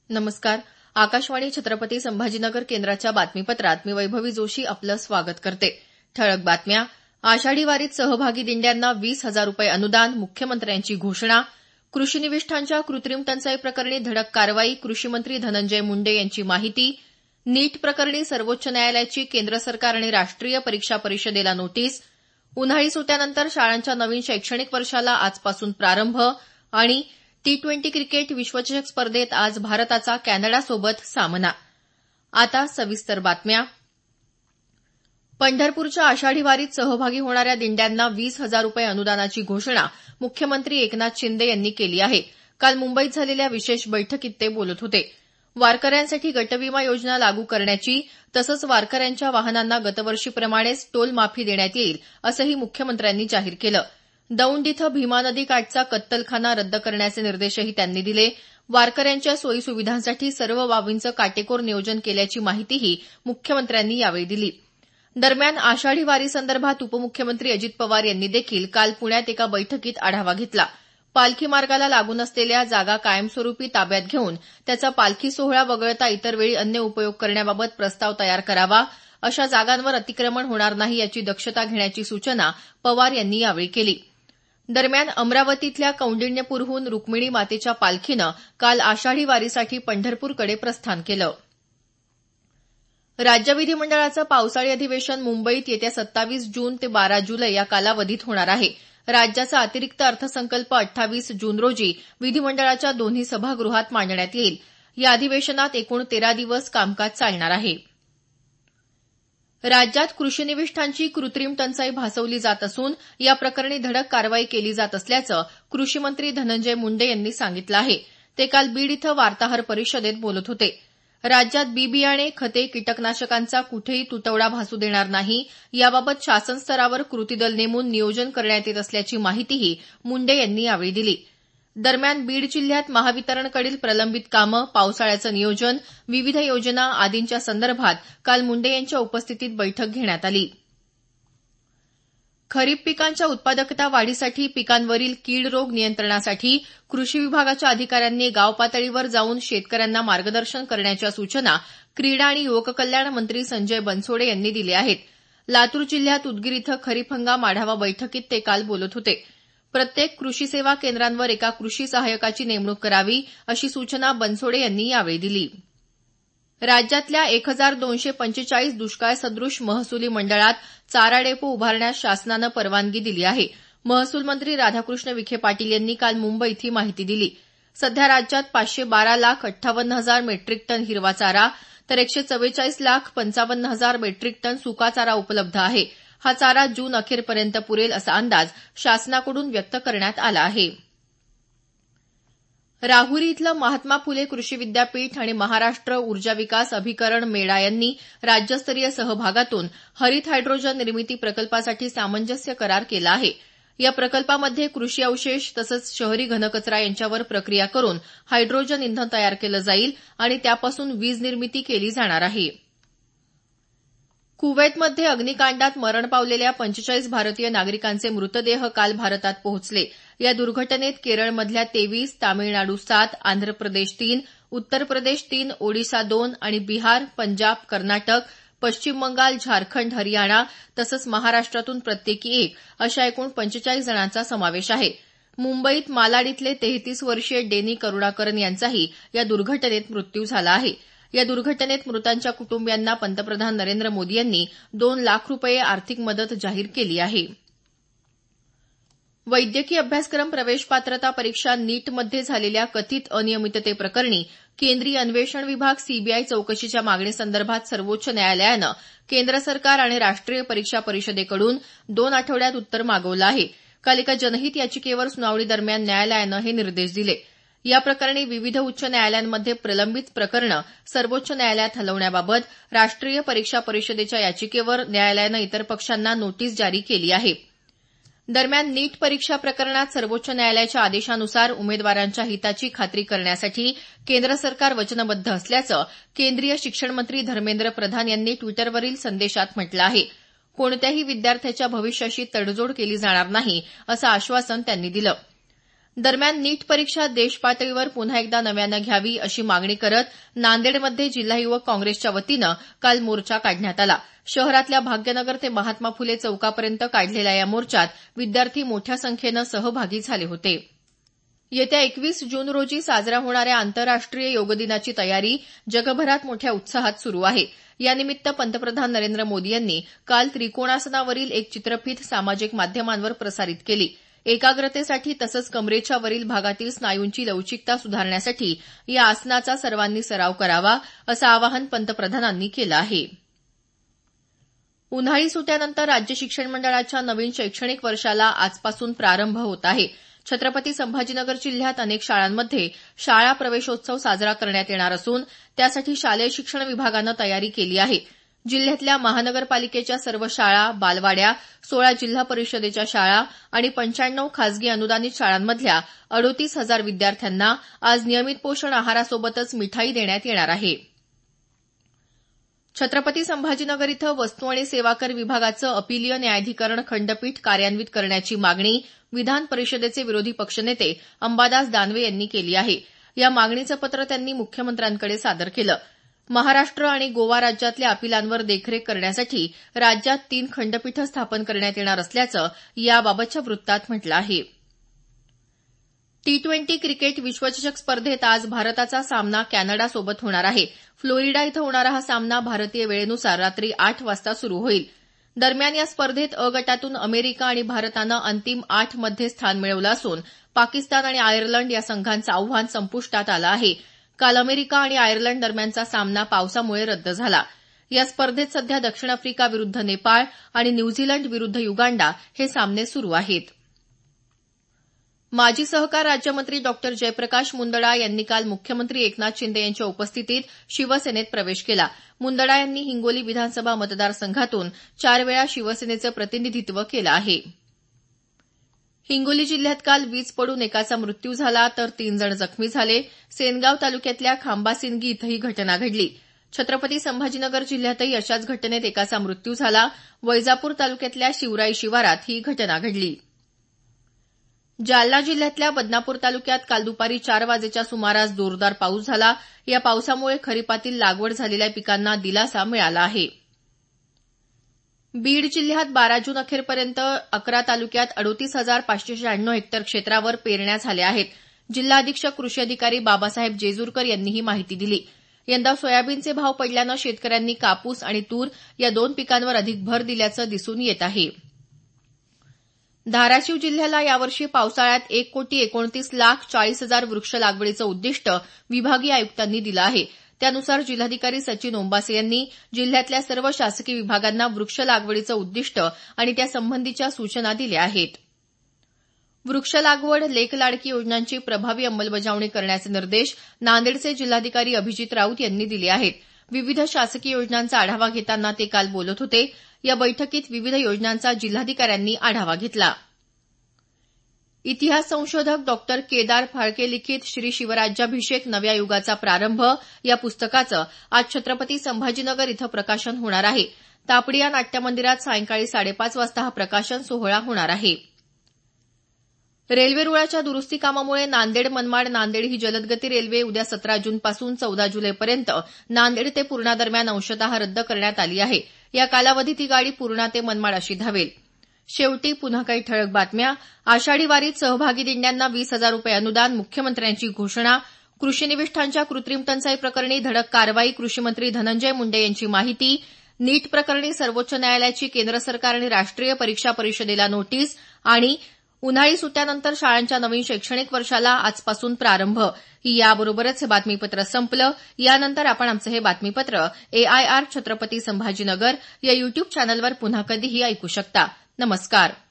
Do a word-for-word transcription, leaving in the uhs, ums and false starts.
नमस्कार. आकाशवाणी छत्रपती संभाजीनगर केंद्राच्या बातमीपत्रात मी वैभवी जोशी आपलं स्वागत करते. ठळक बातम्या. आषाढी वारीत सहभागी दिंड्यांना वीस हजार रुपये अनुदान, मुख्यमंत्र्यांची घोषणा. कृषी निविष्ठांच्या कृत्रिम टंचाई प्रकरणी धडक कारवाई, कृषीमंत्री धनंजय मुंडे यांची माहिती. नीट प्रकरणी सर्वोच्च न्यायालयाची केंद्र सरकार आणि राष्ट्रीय परीक्षा परिषदेला नोटीस. उन्हाळी सुट्ट्यानंतर शाळांच्या नवीन शैक्षणिक वर्षाला आजपासून प्रारंभ. आणि टी ट्वेंटी क्रिकेट विश्वचषक स्पर्धेत आज भारताचा कॅनडासोबत सामना. आता सविस्तर बातम्या. पंढरपूरच्या आषाढी वारीत सहभागी होणाऱ्या दिंड्यांना वीस हजार रुपये अनुदानाची घोषणा मुख्यमंत्री एकनाथ शिंदे यांनी केली आहे. काल मुंबईत झालेल्या विशेष बैठकीत ते बोलत होते. वारकऱ्यांसाठी गटविमा योजना लागू करण्याची तसंच वारकऱ्यांच्या वाहनांना गतवर्षीप्रमाणेच टोल माफी देण्यात येईल असंही मुख्यमंत्र्यांनी जाहीर केलं. दौंड इथं भीमा नदी काठचा कत्तलखाना रद्द करण्याचे निर्देशही त्यांनी दिले. वारकऱ्यांच्या सोयीसुविधांसाठी सर्व बाबींचं काटेकोर नियोजन केल्याची माहितीही मुख्यमंत्र्यांनी यावेळी दिली. दरम्यान आषाढी वारीसंदर्भात उपमुख्यमंत्री अजित पवार यांनी देखील काल पुण्यात एका बैठकीत आढावा घेतला. पालखी मार्गाला लागून असलेल्या जागा कायमस्वरूपी ताब्यात घेऊन त्याचा पालखी सोहळा वगळता इतर वेळी अन्य उपयोग करण्याबाबत प्रस्ताव तयार करावा. अशा जागांवर अतिक्रमण होणार नाही याची दक्षता घेण्याची सूचना पवार यांनी यावेळी केली. दरम्यान अमरावतीतल्या कौंडिण्यपूरहून रुक्मिणी मातेच्या पालखीनं काल आषाढी वारीसाठी पंढरपूरकडे प्रस्थान केलं. राज्य विधिमंडळाचं पावसाळी अधिवेशन मुंबईत येत्या सत्तावीस जून ते बारा जुलै या कालावधीत होणार आहे. राज्याचा अतिरिक्त अर्थसंकल्प अठ्ठावीस जून रोजी विधिमंडळाच्या दोन्ही सभागृहात मांडण्यात येईल. या अधिवेशनात एकूण तेरा दिवस कामकाज चालणार आहे. राज्यात कृषी निविष्ठांची कृत्रिम टंचाई भासवली जात असून या प्रकरणी धडक कारवाई केली जात असल्याचं कृषी मंत्री धनंजय मुंडे यांनी सांगितलं आहे. ते काल बीड इथं वार्ताहर परिषदेत बोलत होते. राज्यात बी बियाणे, खते, कीटकनाशकांचा कुठेही तुटवडा भासू देणार नाही याबाबत शासन स्तरावर कृती दल नेमून नियोजन करण्यात येत असल्याची माहितीही मुंडे यांनी यावेळी दिली. दरम्यान बीड जिल्ह्यात महावितरणकडील प्रलंबित कामं, पावसाळ्याचं नियोजन, विविध योजना आदींच्या संदर्भात काल मुंडे यांच्या उपस्थितीत बैठक घेण्यात आली. खरीप पिकांच्या उत्पादकता वाढीसाठी पिकांवरील कीड रोग नियंत्रणासाठी कृषी विभागाच्या अधिकाऱ्यांनी गाव पातळीवर जाऊन शेतकऱ्यांना मार्गदर्शन करण्याच्या सूचना क्रीडा आणि युवक कल्याण मंत्री संजय बनसोडे यांनी दिल्या आहेत. लातूर जिल्ह्यात उदगीर इथं खरीप हंगाम आढावा बैठकीत ते काल बोलत होते. प्रत्येक कृषी सेवा केंद्रांवर एका कृषी सहाय्यकाची नेमणूक करावी अशी सूचना बनसोडे यांनी यावेळी दिली. राज्यातल्या एक हजार दोनशे पंचेचाळीस दुष्काळसदृश महसुली मंडळात चारा डेपो उभारण्यास शासनानं परवानगी दिली आहे. महसूल मंत्री राधाकृष्ण विखे पाटील यांनी काल मुंबईत ही माहिती दिली. सध्या राज्यात पाचशे बारा लाख अठ्ठावन्न हजार मेट्रिक टन हिरवा चारा तर एकशे चव्वेचाळीस लाख पंचावन्न हजार मेट्रिक टन सुका चारा उपलब्ध आहे. हा चारा जून अखेरपर्यंत पुरेल असा अंदाज शासनाकडून व्यक्त करण्यात आला आहे. राहुरी इथलं महात्मा फुले कृषी विद्यापीठ आणि महाराष्ट्र ऊर्जा विकास अभिकरण मेळा यांनी राज्यस्तरीय सहभागातून हरित हायड्रोजन निर्मिती प्रकल्पासाठी सामंजस्य करार केला आहे. या प्रकल्पामध्ये कृषी अवशेष तसंच शहरी घनकचरा यांच्यावर प्रक्रिया करून हायड्रोजन इंधन तयार केलं जाईल आणि त्यापासून वीज निर्मिती केली जाणार आहे. कुवैतमध्ये अग्निकांडात मरण पावलेल्या पंचेचाळीस भारतीय नागरिकांचे मृतदेह काल भारतात पोहोचले. या दुर्घटनेत केरळमधल्या तेवीस, तामिळनाडू सात, आंध्र प्रदेश तीन, उत्तर प्रदेश तीन, ओडिशा दोन आणि बिहार, पंजाब, कर्नाटक, पश्चिम बंगाल, झारखंड, हरियाणा तसंच महाराष्ट्रातून प्रत्येकी एक अशा एकूण पंचेचाळीस जणांचा समावेश आहे. मुंबईत मालाड इथले तेहतीस वर्षीय डेनी करुणाकरन यांचाही या दुर्घटनेत मृत्यू झाला आहे. या दुर्घटनेत मृतांच्या कुटुंबियांना पंतप्रधान नरेंद्र मोदी यांनी दोन लाख रुपये आर्थिक मदत जाहीर केली आहे. वैद्यकीय अभ्यासक्रम प्रवेश पात्रता परीक्षा नीटमध्ये झालेल्या कथित अनियमिततेप्रकरणी केंद्रीय अन्वेषण विभाग सीबीआय चौकशीच्या मागणीसंदर्भात सर्वोच्च न्यायालयानं केंद्र सरकार आणि राष्ट्रीय परीक्षा परिषदेकडून दोन आठवड्यात उत्तर मागवलं आहे. काल एका जनहित याचिकेवर सुनावणी दरम्यान न्यायालयानं हे निर्देश दिले. या प्रकरणी विविध उच्च न्यायालयांमध्ये प्रलंबित प्रकरणं सर्वोच्च न्यायालयात हलवण्याबाबत राष्ट्रीय परीक्षा परिषदेच्या याचिकेवर न्यायालयानं इतर पक्षांना नोटीस जारी केली आहे. दरम्यान नीट परीक्षा प्रकरणात सर्वोच्च न्यायालयाच्या आदेशानुसार उमेदवारांच्या हिताची खात्री करण्यासाठी केंद्र सरकार वचनबद्ध असल्याचं केंद्रीय शिक्षण मंत्री धर्मेंद्र प्रधान यांनी ट्विटरवरील संदेशात म्हटलं आहे. कोणत्याही विद्यार्थ्याच्या भविष्याशी तडजोड केली जाणार नाही असं आश्वासन त्यांनी दिलं. दरम्यान नीट परीक्षा देशपातळीवर पुन्हा एकदा नव्यानं घ्यावी अशी मागणी करत नांदेडमध्ये जिल्हा युवक काँग्रेसच्या वतीनं काल मोर्चा काढण्यात आला. शहरातल्या भाग्यनगर ते महात्मा फुले चौकापर्यंत काढलेल्या या मोर्चात विद्यार्थी मोठ्या संख्येनं सहभागी झाले होते. येत्या एकवीस जून रोजी साजरा होणाऱ्या आंतरराष्ट्रीय योग दिनाची तयारी जगभरात मोठ्या उत्साहात सुरू आहे. यानिमित्त पंतप्रधान नरेंद्र मोदी यांनी काल त्रिकोणासनावरील एक चित्रफीत सामाजिक माध्यमांवर प्रसारित केली. एकाग्रतेसाठी तसंच कमरेच्या वरील भागातील स्नायूंची लवचिकता सुधारण्यासाठी या आसनाचा सर्वांनी सराव करावा असं आवाहन पंतप्रधानांनी केलं आहे. उन्हाळी सुट्ट्यानंतर राज्य शिक्षण मंडळाच्या नवीन शैक्षणिक वर्षाला आजपासून प्रारंभ होत आहे. छत्रपती संभाजीनगर जिल्ह्यात अनेक शाळांमध्ये शाळा प्रवेशोत्सव साजरा करण्यात येणार असून त्यासाठी शालेय शिक्षण विभागानं तयारी केली आहे. जिल्ह्यातल्या महानगरपालिकेच्या सर्व शाळा, बालवाड्या, सोळा जिल्हा परिषदेच्या शाळा आणि पंच्याण्णव खासगी अनुदानित शाळांमधल्या अडोतीस हजार विद्यार्थ्यांना आज नियमित पोषण आहारासोबतच मिठाई देण्यात येणार आहे. छत्रपती संभाजीनगर इथं वस्तू आणि सेवा कर विभागाचं अपिलीय न्यायाधिकरण खंडपीठ कार्यान्वित करण्याची मागणी विधान परिषदेचे विरोधी पक्षनेते अंबादास दानवे यांनी केली आहे. या मागणीचं पत्र त्यांनी मुख्यमंत्र्यांकडे सादर केलं. महाराष्ट्र आणि गोवा राज्यातल्या अपिलांवर देखरेख करण्यासाठी राज्यात तीन खंडपीठं स्थापन करण्यात येणार असल्याचं याबाबतच्या वृत्तात म्हटलं आहे. टी ट्वेंटी क्रिकेट विश्वचषक स्पर्धेत आज भारताचा सामना कॅनडासोबत होणार आहे. फ्लोरिडा इथं होणारा हा सामना भारतीय वेळेनुसार रात्री आठ वाजता सुरू होईल. दरम्यान या स्पर्धेत अ गटातून अमेरिका आणि भारतानं अंतिम आठ मध्ये स्थान मिळवलं असून पाकिस्तान आणि आयर्लंड या संघांचं आव्हान संपुष्टात आलं आहे. काल अमेरिका आणि आयर्लंड दरम्यानचा सामना पावसामुळे रद्द झाला. या स्पर्धेत सध्या दक्षिण आफ्रिका विरुद्ध नेपाळ आणि न्यूझीलंड विरुद्ध युगांडा हे सामने सुरू आहेत. माजी सहकार राज्यमंत्री डॉ जयप्रकाश मुंदडा यांनी काल मुख्यमंत्री एकनाथ शिंदे यांच्या उपस्थितीत शिवसेनेत प्रवेश केला. मुंदडा यांनी हिंगोली विधानसभा मतदारसंघातून चार वेळा शिवसेनेचं प्रतिनिधित्व केलं आहे. हिंगोली जिल्ह्यात काल वीज पडून एकाचा मृत्यू झाला तर तीन जण जखमी झाले. सेनगाव तालुक्यातल्या खांबासिनगी इथं ही घटना घडली. छत्रपती संभाजीनगर जिल्ह्यातही अशाच घटनेत एकाचा मृत्यू झाला. वैजापूर तालुक्यातल्या शिवराई शिवारात ही घटना घडली. जालना जिल्ह्यातल्या बदनापूर तालुक्यात काल दुपारी चार वाजेच्या सुमारास जोरदार पाऊस झाला. या पावसामुळे खरीपातील लागवड झालेल्या पिकांना दिलासा मिळाला आहे. बीड जिल्ह्यात बारा जून अखेरपर्यंत अकरा तालुक्यात अडोतीस हजार पाचशे शहाण्णव हेक्टर क्षेत्रावर पेरण्या झाल्या आहेत. जिल्हा अधीक्षक कृषी अधिकारी बाबासाहेब जेजूरकर यांनी ही माहिती दिली. यंदा सोयाबीनचे भाव पडल्यानं शेतकऱ्यांनी कापूस आणि तूर या दोन पिकांवर अधिक भर दिल्याचं दिसून येत आहे. धाराशिव जिल्ह्याला यावर्षी पावसाळ्यात एक कोटी एकोणतीस लाख चाळीस हजार वृक्ष लागवडीचं उद्दिष्ट विभागीय आयुक्तांनी दिलं आहे. त्यानुसार जिल्हाधिकारी सचिन ओंबासे यांनी जिल्ह्यातल्या सर्व शासकीय विभागांना वृक्ष लागवडीचं उद्दिष्ट आणि त्यासंबंधीच्या सूचना दिल्या आहेत. वृक्ष लागवड लेक लाडकी योजनांची प्रभावी अंमलबजावणी करण्याचे निर्देश नांदेडचे जिल्हाधिकारी अभिजित राऊत यांनी दिले आहेत. विविध शासकीय योजनांचा आढावा घेताना ते काल बोलत होते. या बैठकीत विविध योजनांचा जिल्हाधिकाऱ्यांनी आढावा घेतला. इतिहास संशोधक डॉक्टर केदार फाळके लिखित श्री शिवराज्याभिषेक नव्या युगाचा प्रारंभ या पुस्तकाचं आज छत्रपती संभाजीनगर इथं प्रकाशन होणार आहे. तापडी या नाट्यमंदिरात सायंकाळी साडेपाच वाजता हा प्रकाशन सोहळा होणार आहे. रेल्वे रुळाच्या दुरुस्ती कामामुळे नांदेड मनमाड नांदेड ही जलदगती रेल्वे उद्या सतरा जूनपासून चौदा जुलैपर्यंत नांदेड ते पूर्णा दरम्यान अंशतः रद्द करण्यात आली आहे. या कालावधीत ही गाडी पूर्णा ते मनमाड अशी धावेल. शेवटी पुन्हा काही ठळक बातम्या. आषाढी वारीत सहभागी दिंड्यांना वीस हजार रुपये अनुदान, मुख्यमंत्र्यांची घोषणा. कृषी निविष्ठांच्या कृत्रिम टंचाई प्रकरणी धडक कारवाई, कृषीमंत्री धनंजय मुंडे यांची माहिती. नीट प्रकरणी सर्वोच्च न्यायालयाची केंद्र सरकार आणि राष्ट्रीय परीक्षा परिषदेला नोटीस. आणि उन्हाळी सुट्ट्यानंतर शाळांच्या नवीन शैक्षणिक वर्षाला आजपासून प्रारंभ. याबरोबरच हे बातमीपत्र संपलं. यानंतर आपण आमचं हे बातमीपत्र एआयआर छत्रपती संभाजीनगर या युट्यूब चॅनलवर पुन्हा कधीही ऐकू शकता. नमस्कार.